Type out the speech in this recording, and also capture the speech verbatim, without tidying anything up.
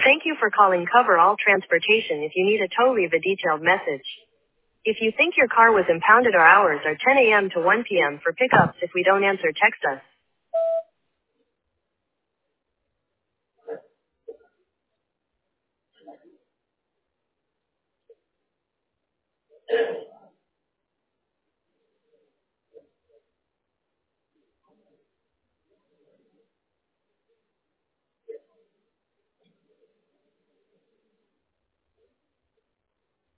Thank you for calling Cover All Transportation. If you need a tow, leave a detailed message. If you think your car was impounded, our hours are ten a m to one p m for pickups. If we don't answer, text us.